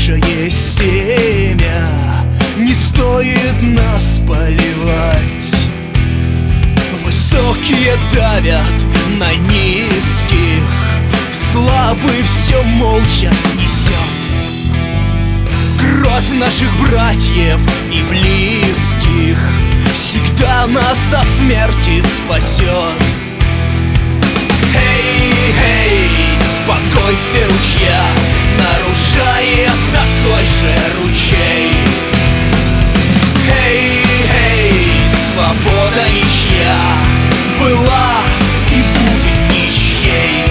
лучшее семя, не стоит нас поливать. Высокие давят на низких, слабый все молча снесет. Кровь наших братьев и близких всегда нас от смерти спасет. Эй, спокойствие ручья нарушает такой же ручей. Эй, свобода ничья была и будет ничьей.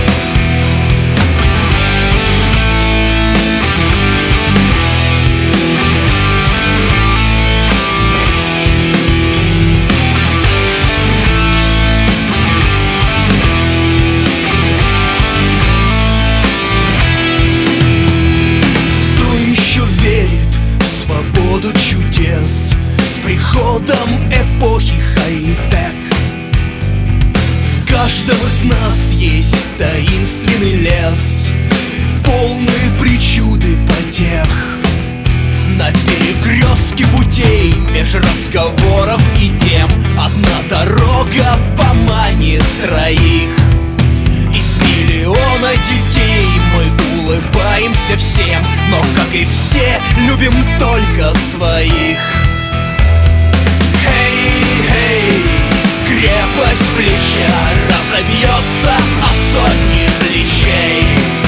Чудес с приходом эпохи хай-тек. В каждом из нас есть таинственный лес, полный причуды потех. На перекрестке путей меж разговоров и тем одна дорога поманит троих. Из миллиона детей мы улыбаемся всем, но, как и все, любим только своих. Эй, крепость плеча разобьется о сотни плечей.